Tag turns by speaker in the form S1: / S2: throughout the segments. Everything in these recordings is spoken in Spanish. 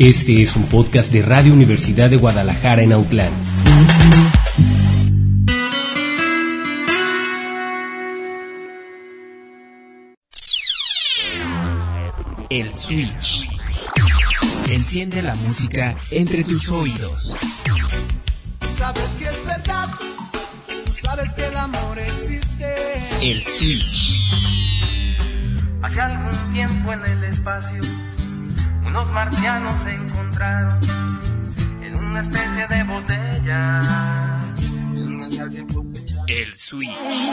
S1: Este es un podcast de Radio Universidad de Guadalajara en Autlán.
S2: El Switch. Enciende la música entre tus oídos.
S3: Sabes que es verdad, sabes que el amor existe.
S2: El Switch.
S4: Hace algún tiempo en el espacio, unos marcianos se encontraron en una especie de botella.
S2: El Switch.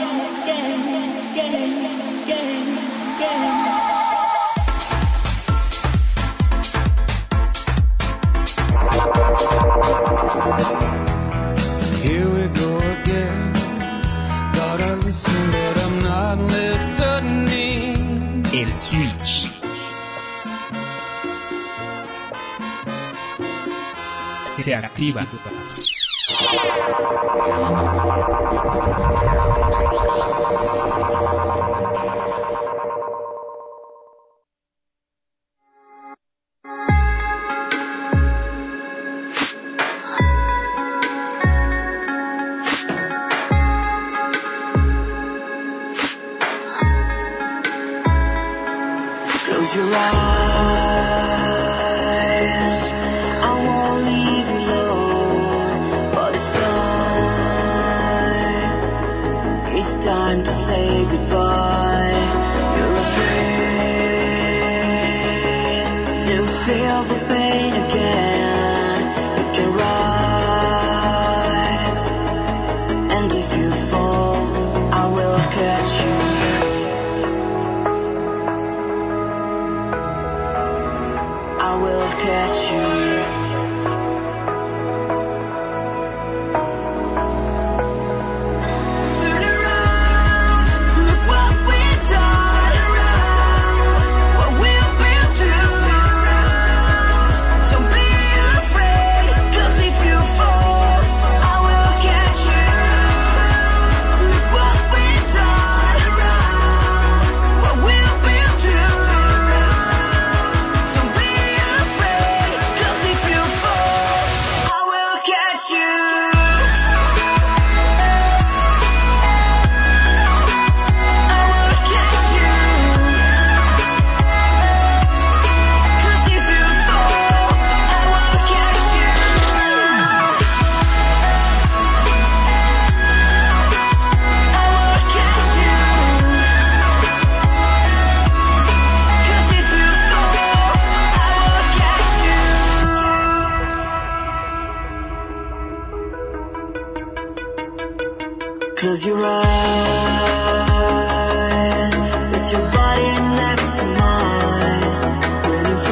S3: Here we go again. Gotta listen, but I'm not listening.
S2: El Switch. Se activa.
S3: Close your eyes, I won't leave you alone. But it's time to say goodbye. You're afraid to feel the pain again. You can rise, and if you fall, I will catch you. I will catch you. Turn around, look what we've done. Turn around, what we've been through. Turn around, don't be afraid, 'cause if you fall, I will catch you. Look what we've done. Turn around, what we've been through. Turn around, don't be afraid, 'cause if you fall, I will catch you. Close your eyes, with your body next to mine. When you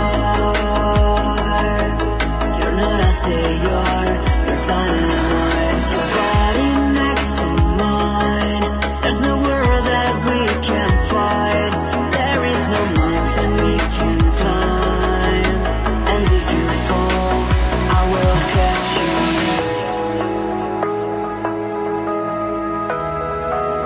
S3: fly, you're not as they are, you're dynamite. Your body next to mine, there's no world that we can fight. There is no mountain we can climb. And if you fall, I will catch you.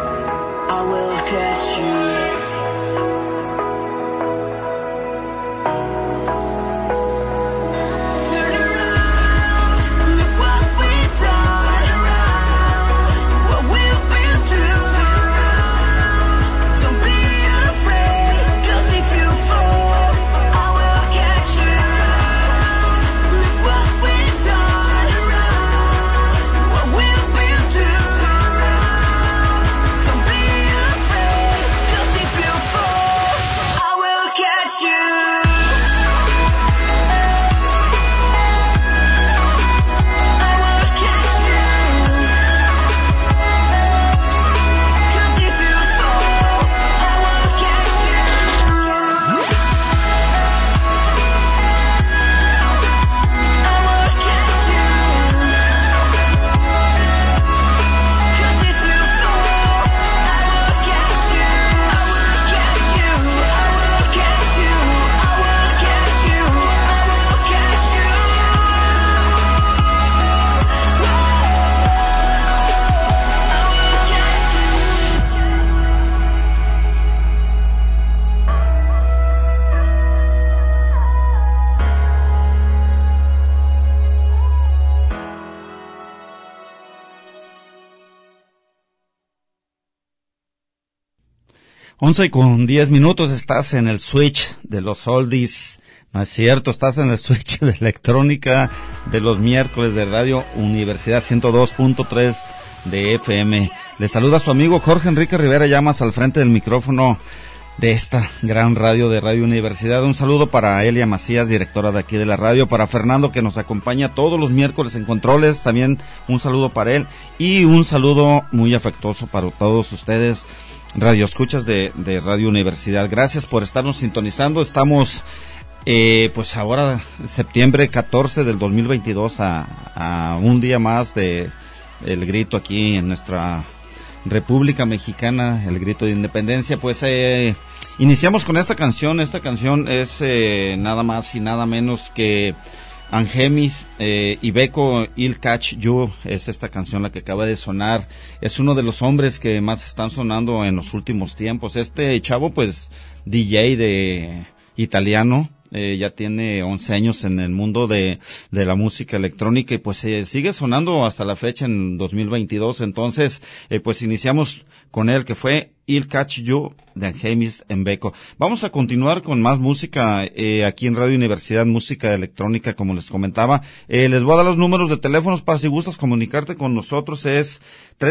S5: 11:10, estás en el switch de los oldies. No es cierto, estás en el switch de electrónica de los miércoles de Radio Universidad 102.3 de FM. Le saluda a su amigo Jorge Enrique Rivera Llamas al frente del micrófono de esta gran radio de Radio Universidad. Un saludo para Elia Macías, directora de aquí de la radio, para Fernando, que nos acompaña todos los miércoles en controles, también un saludo para él, y un saludo muy afectuoso para todos ustedes, radioescuchas de Radio Universidad. Gracias por estarnos sintonizando. Estamos pues ahora septiembre 14 del 2022, a un día más de el grito aquí en nuestra República Mexicana, el grito de independencia. Pues iniciamos con esta canción. Esta canción es nada más y nada menos que Angemis y Beko, Il Catch You. Es esta canción la que acaba de sonar. Es uno de los hombres que más están sonando en los últimos tiempos. Este chavo, pues, DJ de italiano, ya tiene 11 años en el mundo de la música electrónica y pues sigue sonando hasta la fecha en 2022. Entonces, pues iniciamos con él, que fue Il Catch You de Angemis en Beko. Vamos a continuar con más música aquí en Radio Universidad, música electrónica, como les comentaba. Les voy a dar los números de teléfonos para si gustas comunicarte con nosotros. Es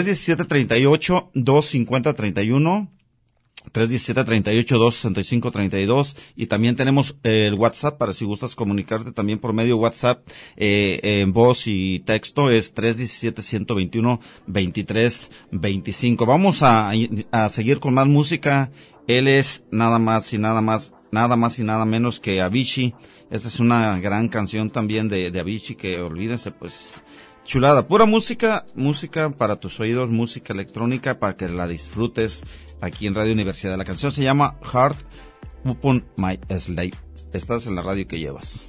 S5: 317-38-250-31, 317-38-265-32, y también tenemos el WhatsApp para si gustas comunicarte también por medio WhatsApp en voz y texto. Es 317-121-2325. Vamos a seguir con más música. Él es nada más y nada menos que Avicii. Esta es una gran canción también de Avicii, que olvídense, pues chulada, pura música para tus oídos, música electrónica para que la disfrutes aquí en Radio Universidad. La canción se llama Heart Upon My Sleeve. Estás en la radio que llevas.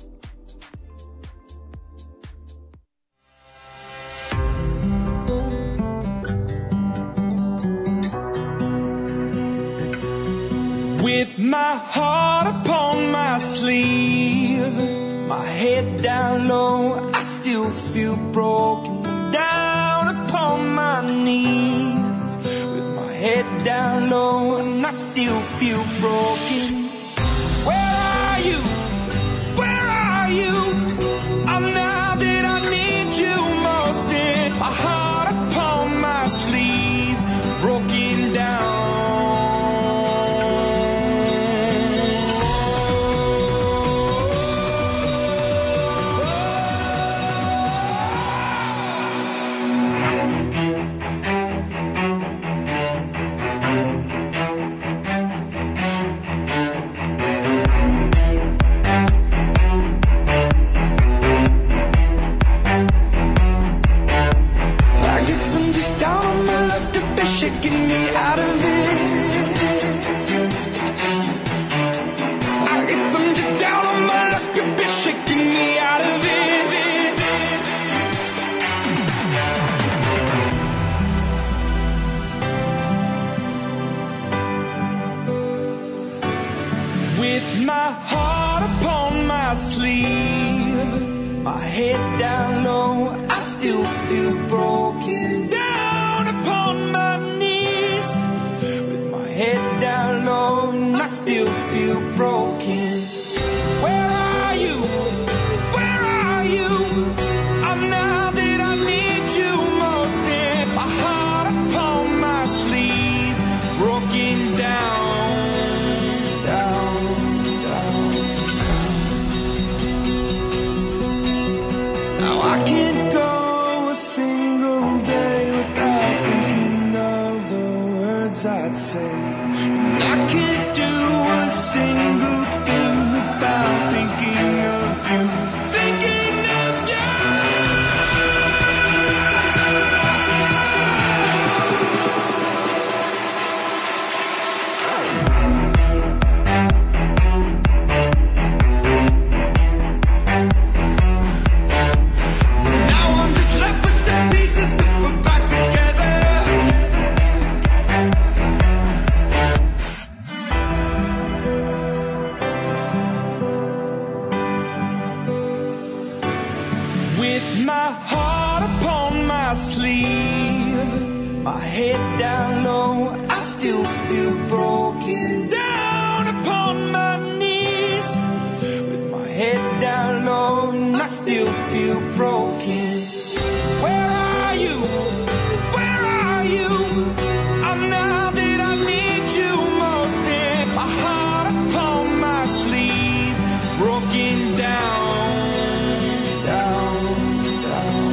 S6: With my heart upon my sleeve, my head down low, I still feel broken. Down upon my knees, with my head down low, and I still feel broken. Where are you? Where are you? Oh, now that I need you most, in my heart upon my sleeve, broken down. Shaking me out of it. I guess I'm just down on my luck, you've been shaking me out of it. With my heart upon my sleeve, my head down low, I still feel broken. Down upon my knees, with my head down low, and I still feel broken. Where are you? Where are you? Oh, now that I need you most, in my heart upon my sleeve, broken down, down, down. Now I can't go a single day without thinking of the words I'd say. And I can't do a single thing without thinking of you. Thinking of you. Now I'm just left with the pieces to put back together. With my heart upon my sleeve, my head down low, I still feel broken. still feel broken. Where are you? Where are you? Oh, now that I need you most, and my heart upon my sleeve, broken down, down, down.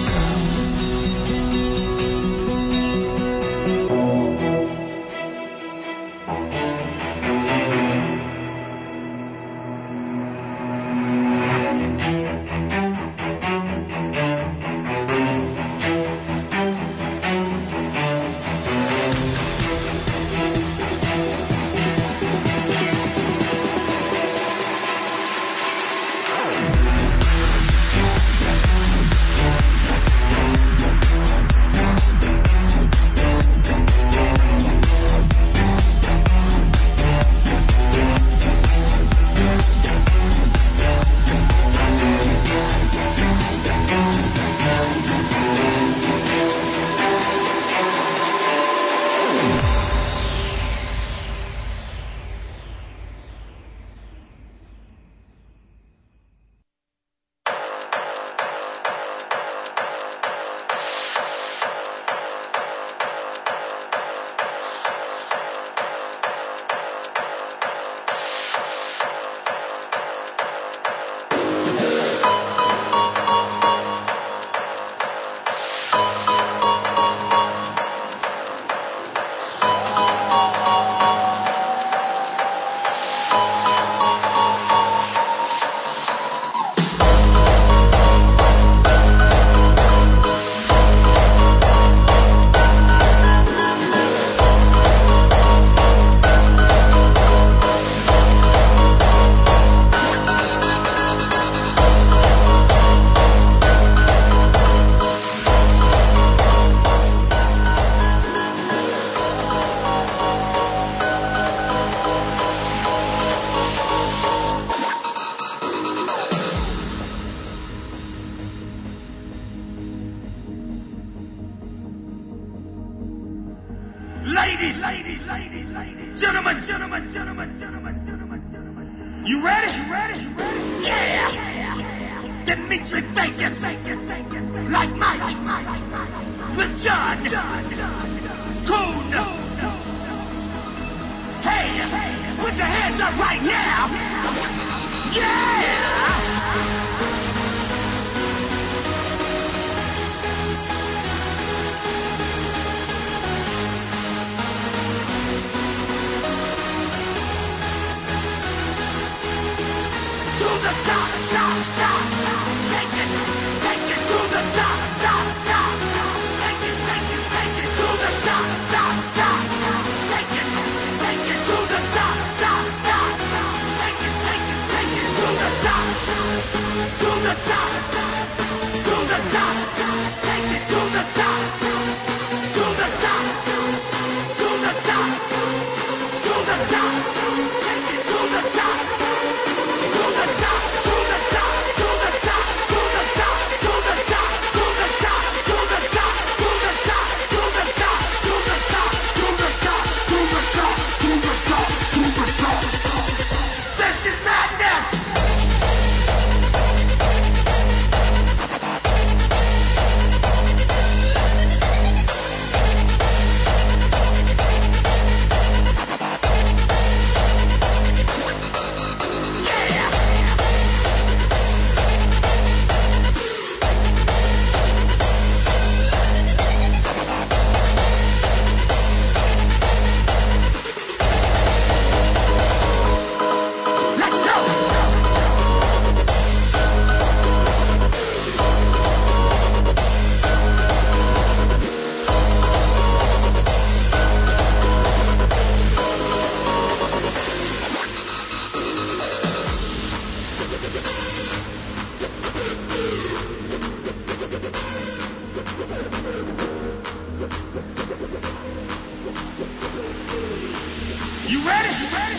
S7: Ladies, gentlemen, you ready? Yeah! Dimitri Vegas, like Mike, with John, Coon. Hey, put your hands up right now! Yeah! To the top, top, top, take it to the top, top, top, take it to the top, top, top, take it to the top, top, top, take it to the top, to the top, to the top, take it to the top, to the top, to the top, to the top, take it to the top. You ready?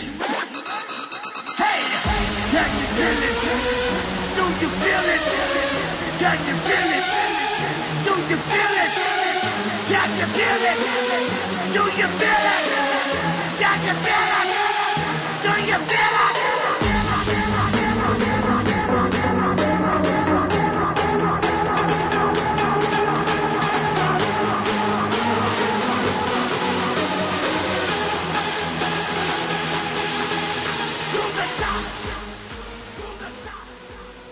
S7: Hey, can you feel it? Do you feel it? Can you feel it? Do you feel it? Can you feel it? Do you feel it? Can you feel it? Do you feel it?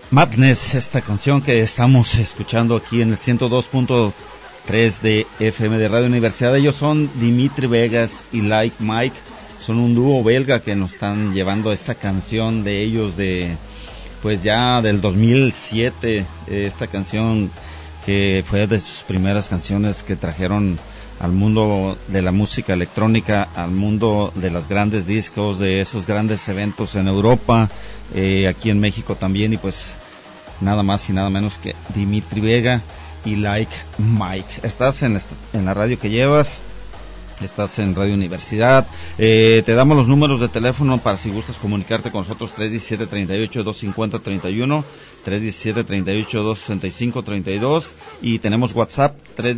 S5: Madness, esta canción que estamos escuchando aquí en el 102.3 de FM de Radio Universidad. Ellos son Dimitri Vegas y Like Mike, son un dúo belga que nos están llevando esta canción de ellos pues ya del 2007, esta canción que fue de sus primeras canciones que trajeron al mundo de la música electrónica, al mundo de los grandes discos, de esos grandes eventos en Europa, aquí en México también, y pues nada más y nada menos que Dimitri Vega y Like Mike. Estás en la radio que llevas, estás en Radio Universidad. Te damos los números de teléfono para si gustas comunicarte con nosotros: 317-38-250-31, 317-38-265-32, y tenemos WhatsApp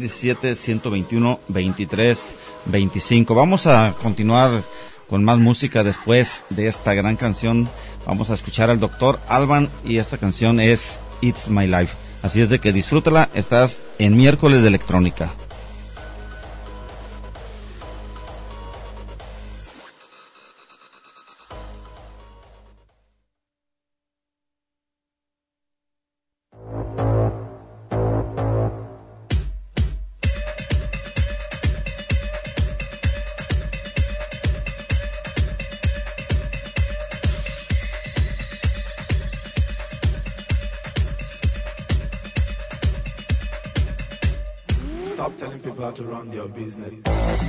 S5: 317-121-23-25. Vamos a continuar con más música después de esta gran canción. Vamos a escuchar al Dr. Alban y esta canción es It's My Life. Así es de que disfrútala, estás en Miércoles de Electrónica.
S8: Stop telling people how to run their business.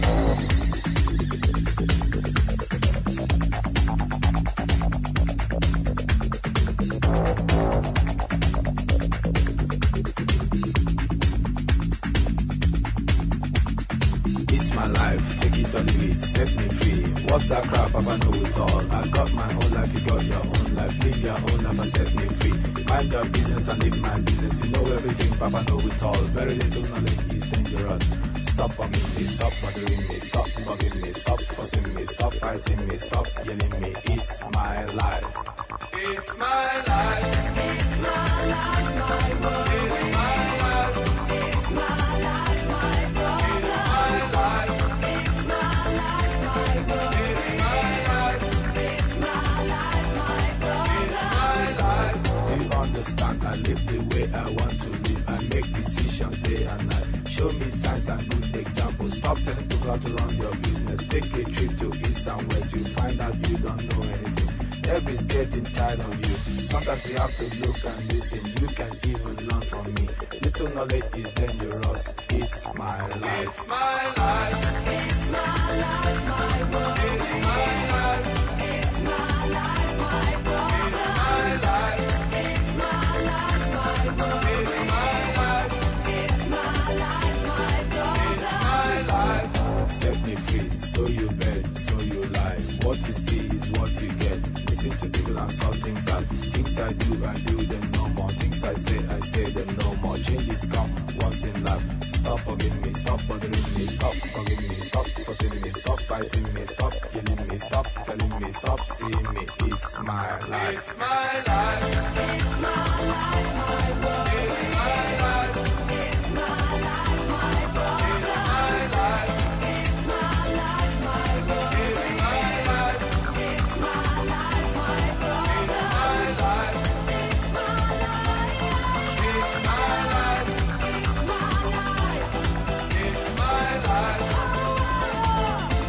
S8: It's my life, take it or leave it, set me free. What's that crap? I know it all. I got my own life, you got your own life. Live your own life and set me free. Mind your business and live my business. You know everything, Papa know it all. Very little knowledge is dangerous. Stop bugging me, stop bothering me, stop bugging me, stop fussing me, stop fighting me, stop yelling me. It's my life. It's my life. It's my life, my world. It's my life. It's my life, my world. It's my life. It's my life, my world. It's my life. It's my life, my world. It's my life. Do you understand? I live the way I want to live. I make decisions day and night. Show me signs and good examples. Stop telling people how to run your business. Take a trip to east and west. You find out you don't know anything. Everybody's getting tired of you. Sometimes you have to look and listen. You can even learn from me. Little knowledge is dangerous. It's my life. It's my life. It's my life, my world. It's my life. It's my life, my world. It's my life. It's my life, my world. It's my life. It's my life, my world. It's my life. Set me free, so you bet, so you lie. What you see is what you get. Listen to people and saw things I do them no more. Things I say them no more. Changes come once in life. Stop forgiving me, stop bothering me, stop forgiving me, stop fussing me, stop fighting me, stop yelling me, stop telling me, stop seeing me. It's my life. It's my life. It's my life, my world. It's my life. It's my life, my world. It's my life. It's my life, my world. It's my life. It's my life, my world. It's my life. It's my life. It's my life. It's my life. It's my life.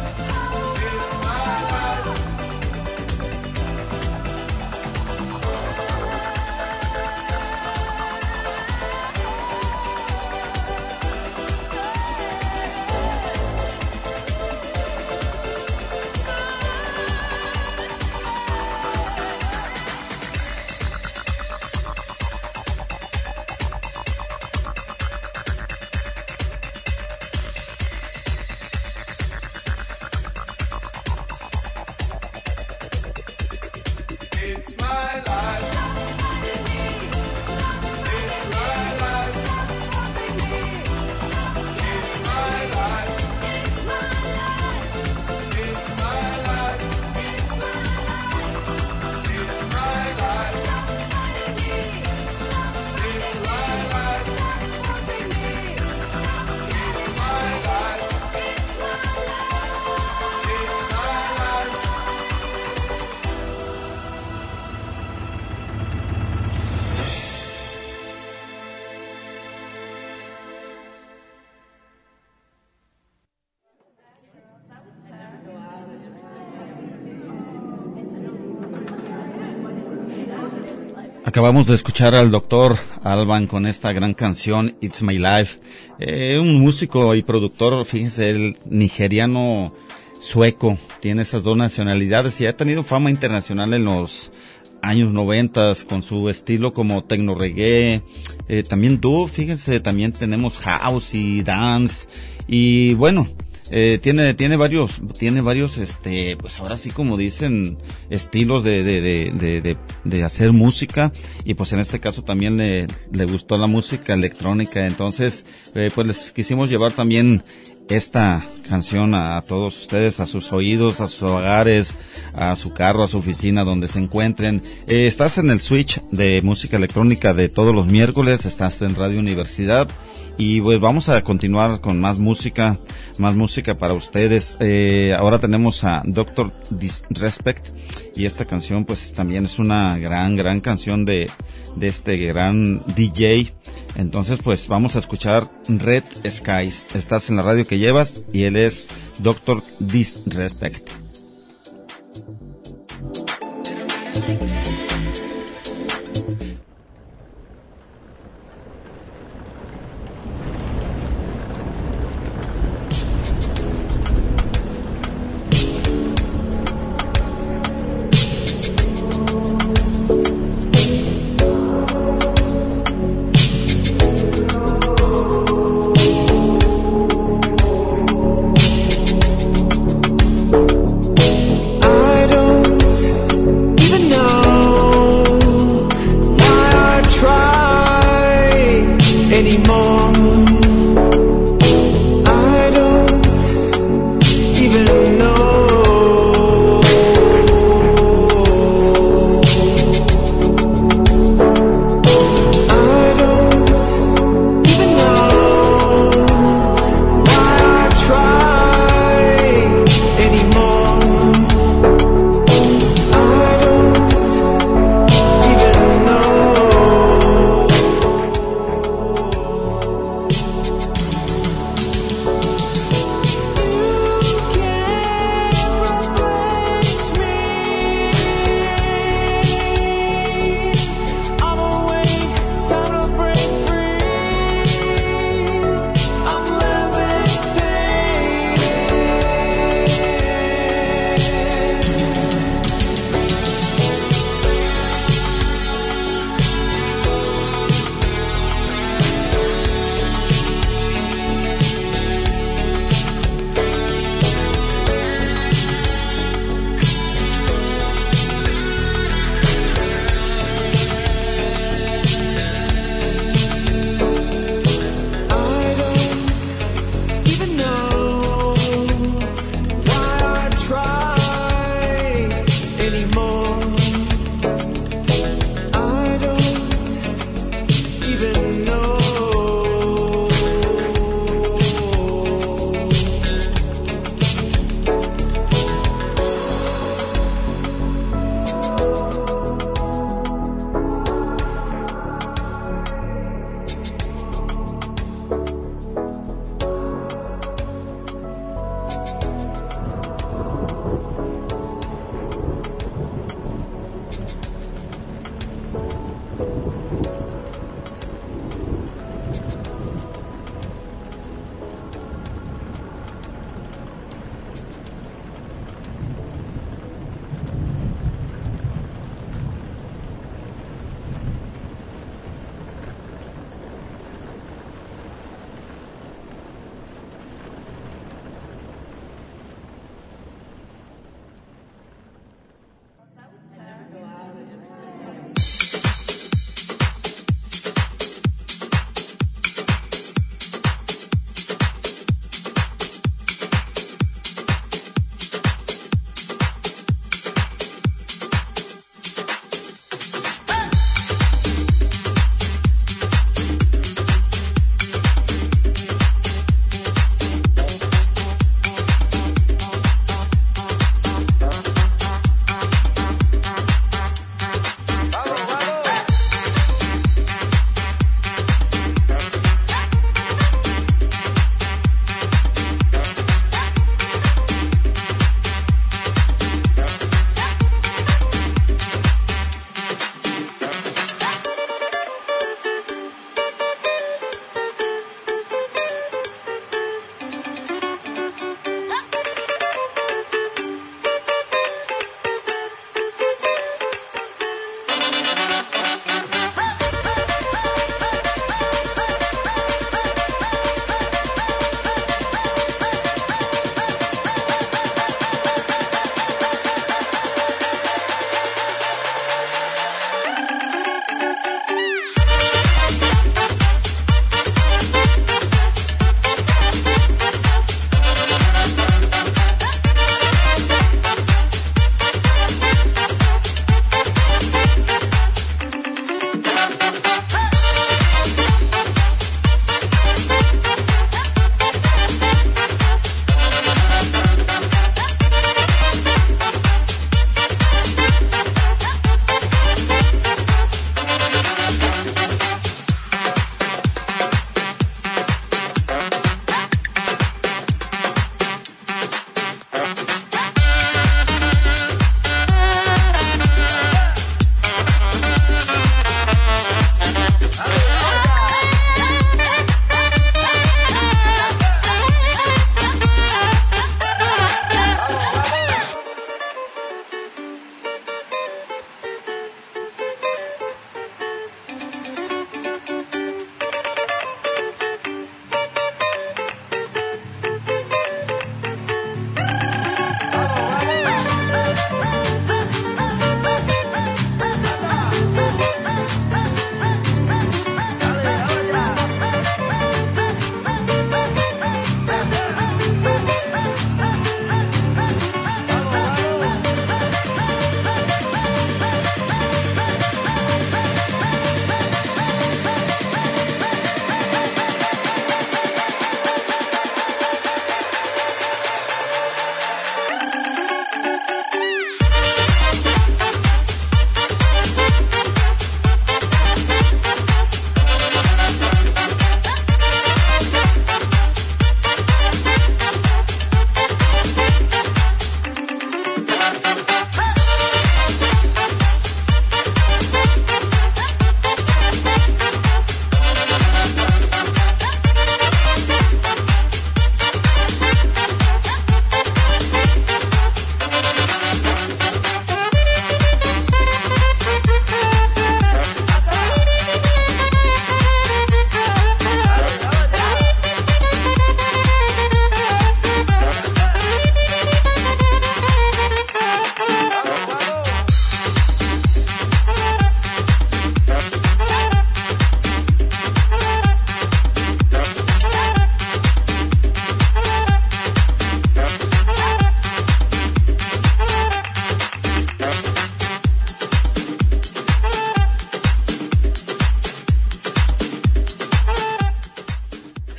S8: It's my life.
S5: Acabamos de escuchar al doctor Alban con esta gran canción It's My Life. Un músico y productor, fíjense, el nigeriano sueco, tiene esas dos nacionalidades y ha tenido fama internacional en los años 90 con su estilo como tecno reggae, también dub, fíjense, también tenemos house y dance y bueno, tiene varios, pues ahora sí como dicen, estilos de hacer música y pues en este caso también le gustó la música electrónica, entonces, pues les quisimos llevar también esta canción a todos ustedes, a sus oídos, a sus hogares, a su carro, a su oficina, donde se encuentren. Estás en el switch de música electrónica de todos los miércoles, estás en Radio Universidad y pues vamos a continuar con más música para ustedes. Ahora tenemos a Dr. Disrespect y esta canción pues también es una gran canción de este gran DJ. Entonces pues vamos a escuchar Red Skies. Estás en la radio que llevas y él es Dr. Disrespect.
S6: I don't even know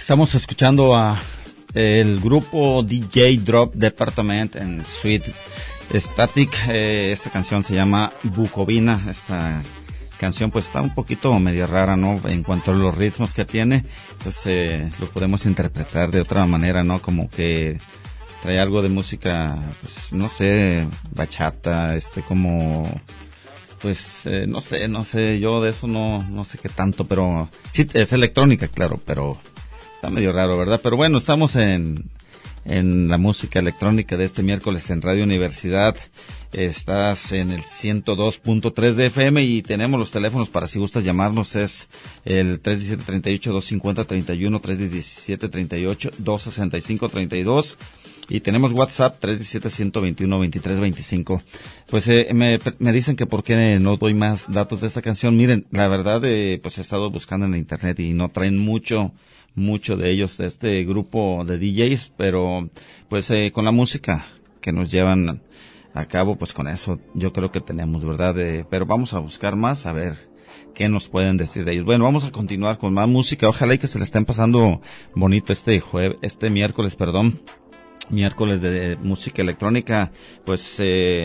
S5: Estamos escuchando a el grupo DJ Drop Department en Sweet Static. Esta canción se llama Bucovina. Esta canción pues está un poquito medio rara, ¿no? En cuanto a los ritmos que tiene, pues lo podemos interpretar de otra manera, ¿no? Como que trae algo de música, pues no sé, bachata, como... Pues no sé, yo de eso no sé qué tanto, pero sí es electrónica, claro, pero está medio raro, ¿verdad? Pero bueno, estamos en la música electrónica de este miércoles en Radio Universidad. Estás en el 102.3 de FM y tenemos los teléfonos para si gustas llamarnos, es el 317-38-250-31, 317-38-265-32. Y tenemos WhatsApp 317-121-2325. Pues me dicen que por qué no doy más datos de esta canción. Miren, la verdad, pues he estado buscando en la internet y no traen mucho de ellos, de este grupo de DJs, pero pues con la música que nos llevan a cabo, pues con eso yo creo que tenemos, ¿verdad? Pero vamos a buscar más, a ver qué nos pueden decir de ellos. Bueno, vamos a continuar con más música. Ojalá y que se le estén pasando bonito este miércoles de música electrónica, pues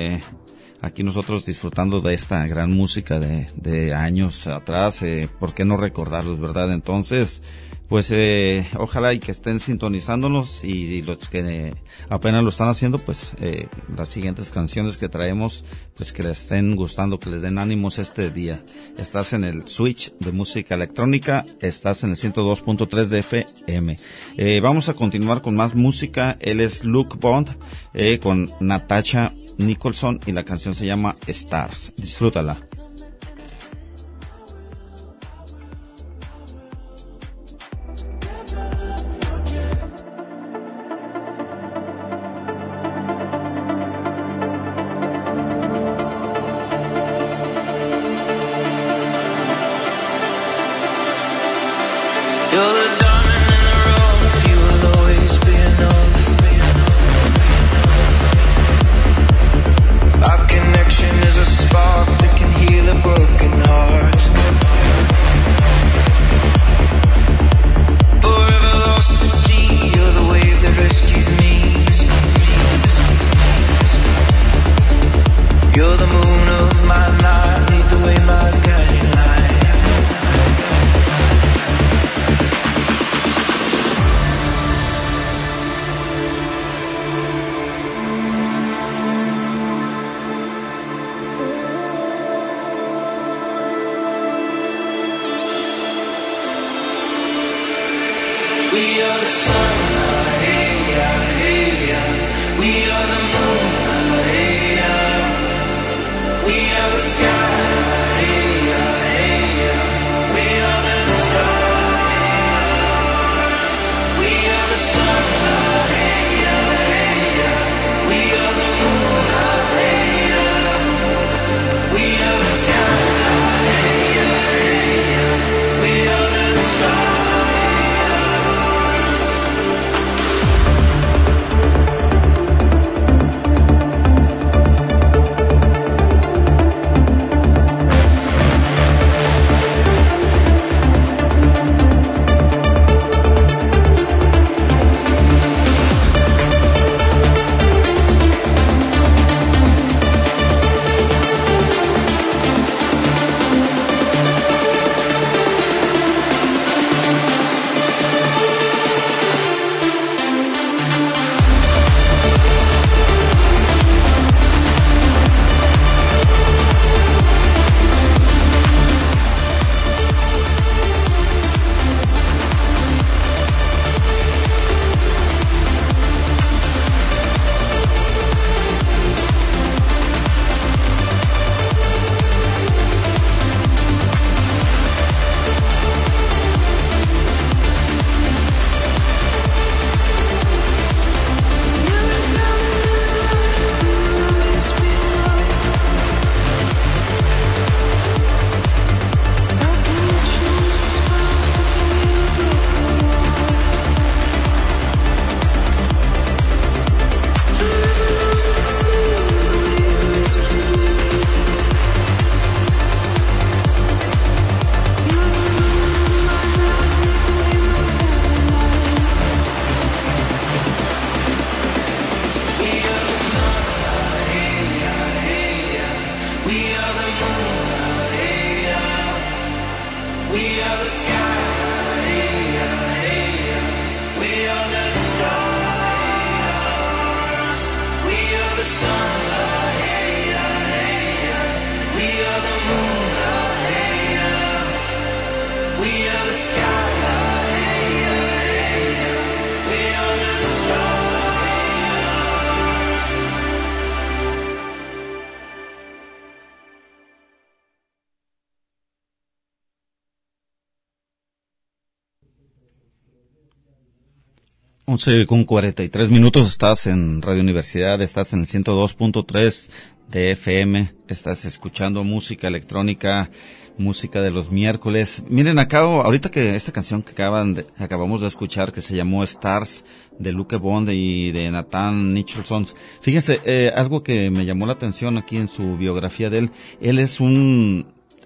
S5: aquí nosotros disfrutando de esta gran música de años atrás, ¿por qué no recordarlos, verdad? Entonces, pues ojalá y que estén sintonizándonos y los que apenas lo están haciendo, pues las siguientes canciones que traemos, pues que les estén gustando, que les den ánimos este día. Estás en el Switch de música electrónica, estás en el 102.3 de FM. Vamos a continuar con más música. Él es Luke Bond con Natasha Nicholson y la canción se llama Stars. Disfrútala.
S6: Stars.
S4: We are the sky. We are the stars. We are the sun. We are the moon. We are the sky. We are the stars.
S5: 11:43, estás en Radio Universidad, estás en el 102.3 de FM, estás escuchando música electrónica, música de los miércoles. Miren, ahorita que esta canción que acabamos de escuchar, que se llamó Stars, de Luke Bond y de Nathan Nicholson. Fíjense, algo que me llamó la atención aquí en su biografía de él es un,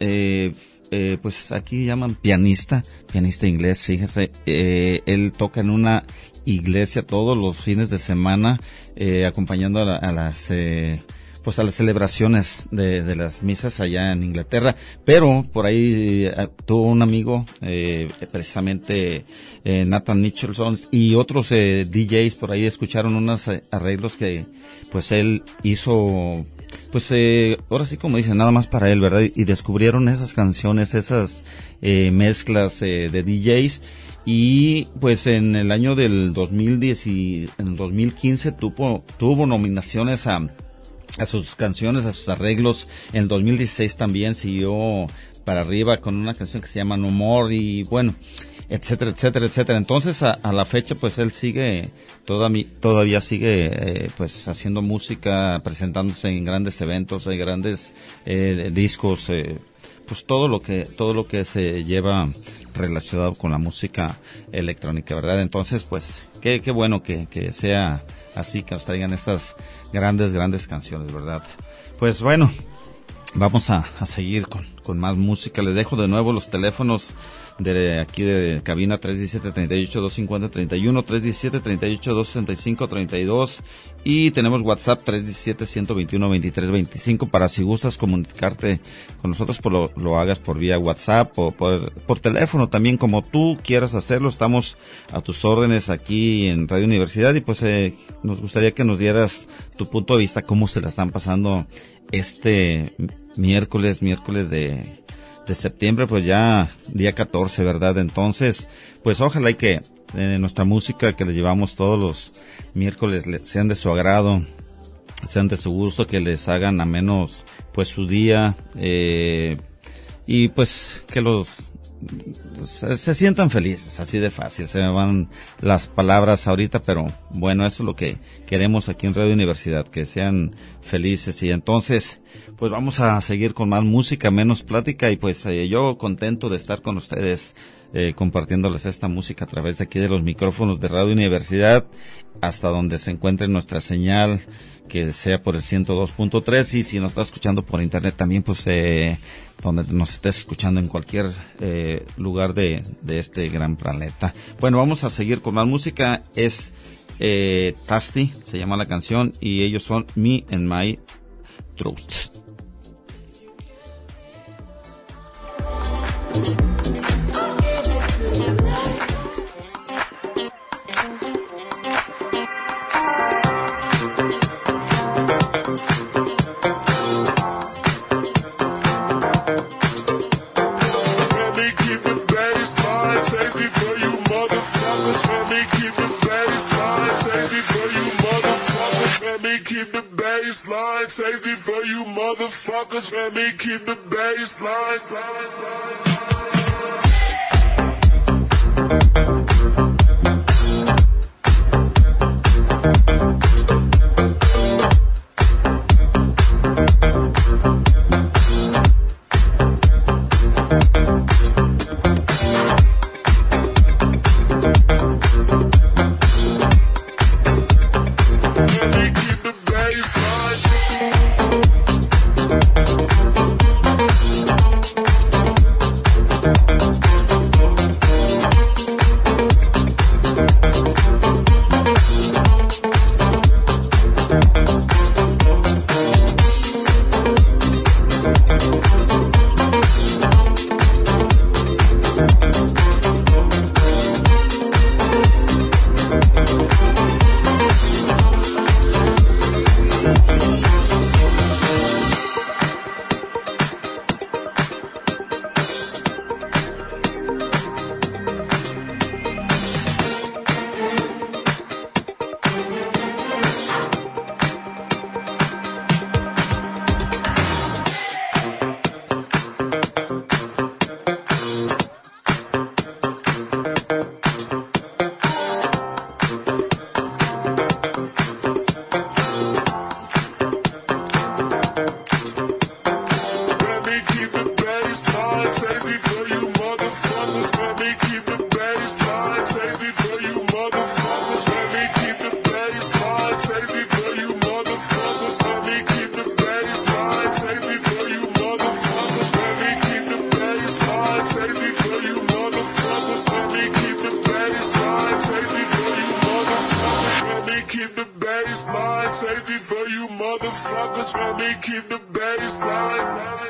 S5: pues aquí llaman pianista inglés, fíjense, él toca en una iglesia todos los fines de semana, acompañando a las celebraciones de las misas allá en Inglaterra, pero por ahí tuvo un amigo, precisamente Nathan Nicholson, y otros DJs por ahí escucharon unos arreglos que pues él hizo, pues ahora sí, como dicen, nada más para él, ¿verdad? Y descubrieron esas canciones, esas mezclas de DJs. Y pues en el año del 2010 y en el 2015 tuvo nominaciones a sus canciones, a sus arreglos. En el 2016 también siguió para arriba con una canción que se llama No More y bueno, etcétera, etcétera, etcétera. Entonces a la fecha pues él sigue, todavía sigue pues haciendo música, presentándose en grandes eventos, en grandes discos, pues todo lo que se lleva relacionado con la música electrónica, ¿verdad? Entonces pues qué bueno que sea así, que nos traigan estas grandes canciones, ¿verdad? Pues bueno, vamos a seguir con más música. Les dejo de nuevo los teléfonos de aquí de cabina: 317-38-250-31, 317-38-265-32, y tenemos WhatsApp 317-121-2325 para, si gustas comunicarte con nosotros, lo hagas por vía WhatsApp o por teléfono también, como tú quieras hacerlo. Estamos a tus órdenes aquí en Radio Universidad, y pues nos gustaría que nos dieras tu punto de vista, cómo se la están pasando este miércoles de septiembre, pues ya día 14, ¿verdad? Entonces, pues ojalá y que nuestra música que les llevamos todos los miércoles sean de su agrado, sean de su gusto, que les hagan amenos pues su día, y pues que se sientan felices, así de fácil. Se me van las palabras ahorita, pero bueno, eso es lo que queremos aquí en Radio Universidad, que sean felices. Y entonces pues vamos a seguir con más música, menos plática, y pues yo contento de estar con ustedes, compartiéndoles esta música a través de aquí de los micrófonos de Radio Universidad, hasta donde se encuentre nuestra señal, que sea por el 102.3, y si nos está escuchando por internet también, pues donde nos estés escuchando, en cualquier lugar de este gran planeta. Bueno, vamos a seguir con más música. Es Tasty, se llama la canción, y ellos son Me and My Trust.
S9: Safety for you motherfuckers, let me keep the bass Save me for you motherfuckers. Let me keep the baseline. Save me for you motherfuckers. Let me keep the baseline. Save me for you motherfuckers. Let me keep the baseline. Save me for you motherfuckers. Let me keep the baseline. Save me for you motherfuckers. Let me keep the baseline. Save me for you motherfuckers. Let me keep the baseline. Save me for you motherfuckers. Let me keep the baseline.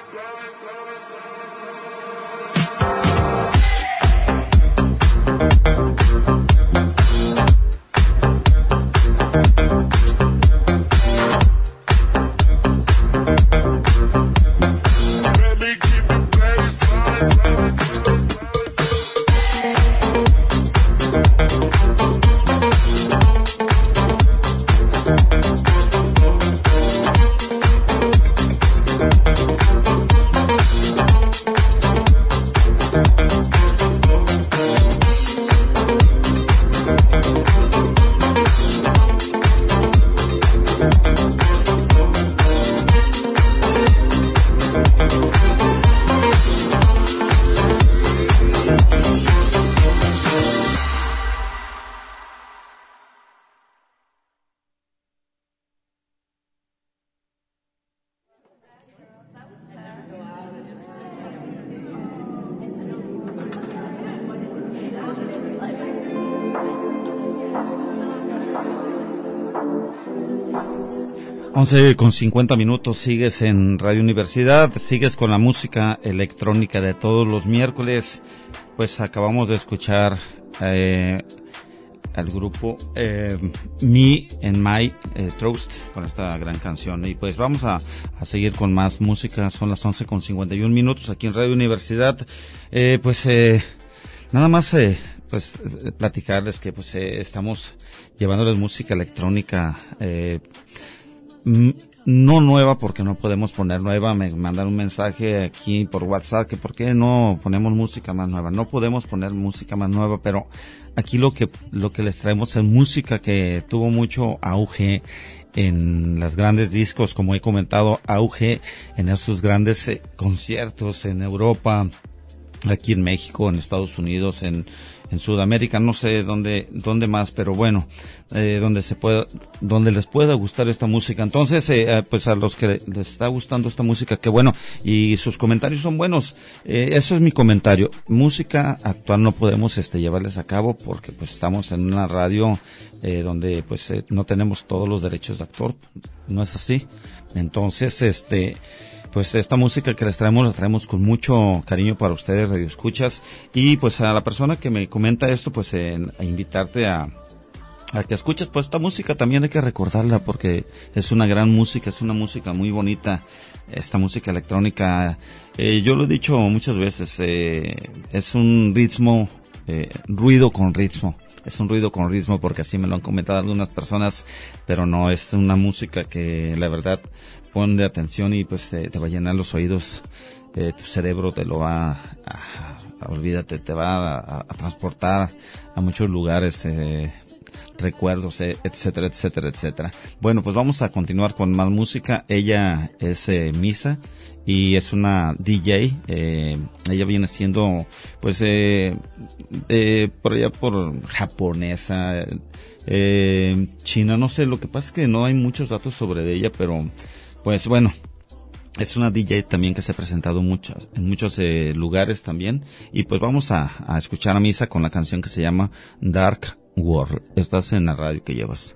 S5: Con 50 minutos, sigues en Radio Universidad, sigues con la música electrónica de todos los miércoles. Pues acabamos de escuchar al grupo Me and My Trust con esta gran canción. Y pues vamos a seguir con más música. Son las 11:51 minutos aquí en Radio Universidad. Nada más platicarles que pues estamos llevándoles música electrónica no nueva, porque no podemos poner nueva. Me mandan un mensaje aquí por WhatsApp que por qué no ponemos música más nueva. No podemos poner música más nueva, pero aquí lo que les traemos es música que tuvo mucho auge en los grandes discos, como he comentado, auge en esos grandes conciertos en Europa, aquí en México, en Estados Unidos, en Sudamérica, no sé dónde más, pero bueno, donde les pueda gustar esta música. Entonces, pues a los que les está gustando esta música, qué bueno, y sus comentarios son buenos. Eso es mi comentario. Música actual no podemos llevarles a cabo porque pues estamos en una radio donde pues no tenemos todos los derechos de autor, no es así. Entonces, pues esta música que les traemos, la traemos con mucho cariño para ustedes, radioescuchas, y pues a la persona que me comenta esto, pues a invitarte a que escuches pues esta música. También hay que recordarla porque es una gran música, es una música muy bonita, esta música electrónica. Yo lo he dicho muchas veces, es un ritmo, ruido con ritmo. Es un ruido con ritmo, porque así me lo han comentado algunas personas, pero no, es una música que la verdad pon de atención y pues te va a llenar los oídos, tu cerebro te lo va olvídate, te va a transportar a muchos lugares, recuerdos, etcétera, etcétera, etcétera. Bueno, pues vamos a continuar con más música. Ella es Misa y es una DJ. Ella viene siendo pues por allá por japonesa, china, no sé. Lo que pasa es que no hay muchos datos sobre ella, pero pues bueno, es una DJ también que se ha presentado en muchos lugares también. Y pues vamos a escuchar a Misa con la canción que se llama Dark World. Estás en la radio que llevas.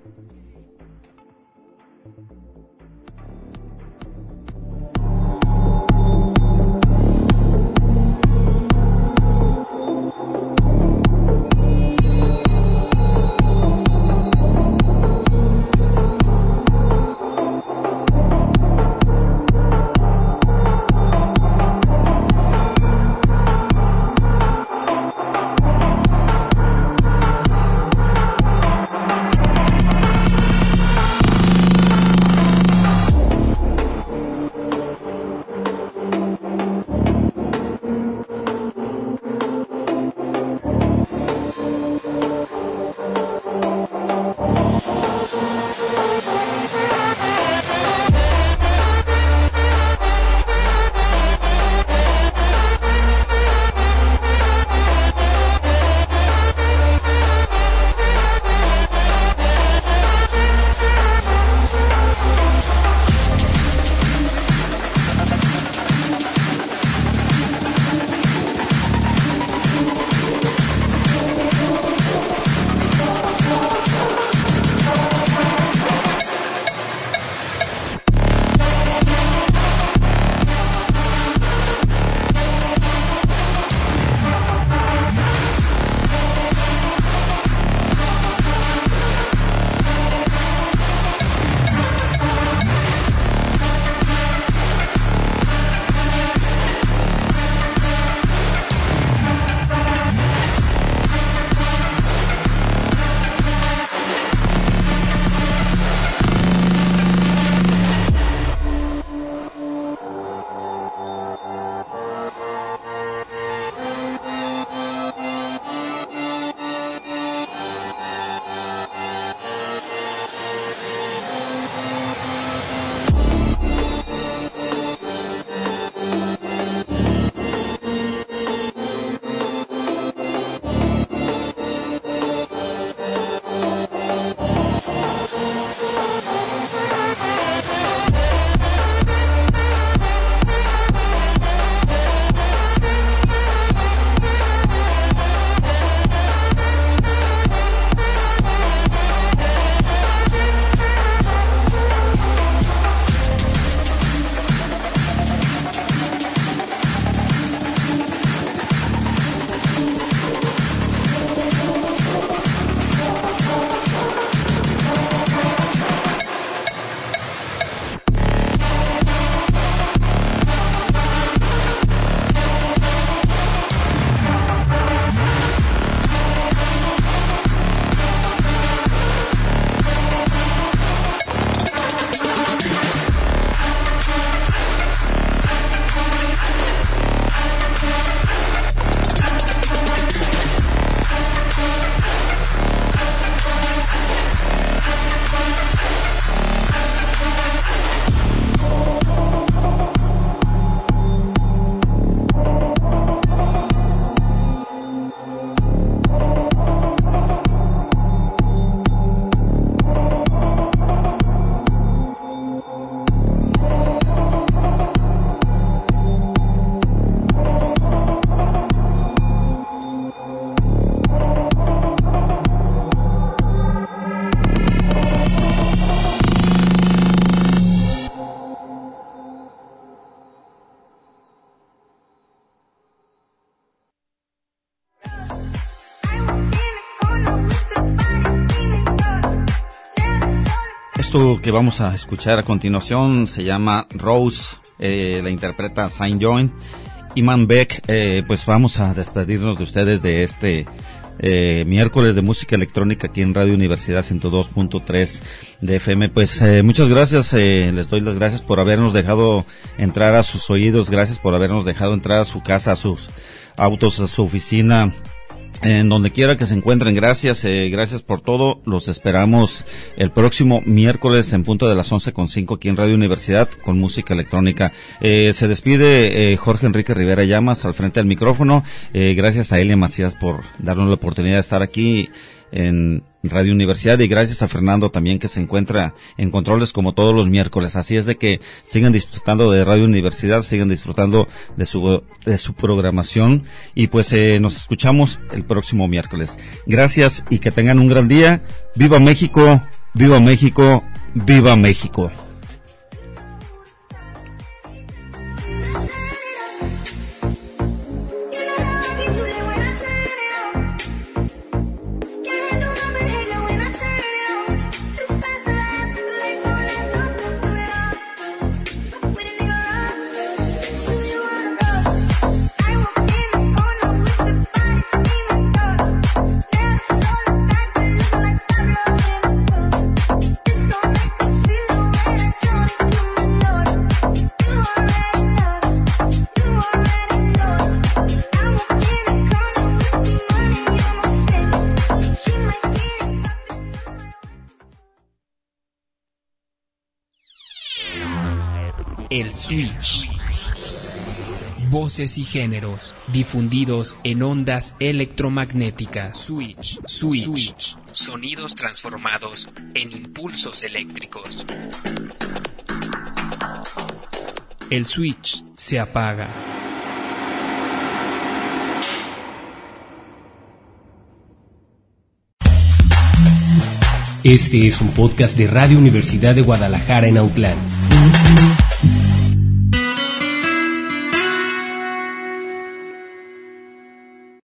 S5: Esto que vamos a escuchar a continuación se llama Rose, la interpreta Saint John. Iman Beck, pues vamos a despedirnos de ustedes de este miércoles de música electrónica aquí en Radio Universidad 102.3 de FM. Pues muchas gracias, les doy las gracias por habernos dejado entrar a sus oídos, gracias por habernos dejado entrar a su casa, a sus autos, a su oficina, en donde quiera que se encuentren. Gracias, gracias por todo. Los esperamos el próximo miércoles en punto de las 11:05 aquí en Radio Universidad con música electrónica. Se despide Jorge Enrique Rivera Llamas al frente del micrófono. Gracias a Elia Macías por darnos la oportunidad de estar aquí en Radio Universidad, y gracias a Fernando también, que se encuentra en controles como todos los miércoles. Así es de que sigan disfrutando de Radio Universidad, sigan disfrutando de su programación, y pues nos escuchamos el próximo miércoles. Gracias y que tengan un gran día. ¡Viva México! ¡Viva México! ¡Viva México!
S2: El Switch. Voces y géneros difundidos en ondas electromagnéticas. Switch. Sonidos transformados en impulsos eléctricos. El switch se apaga.
S1: Este es un podcast de Radio Universidad de Guadalajara en Autlán.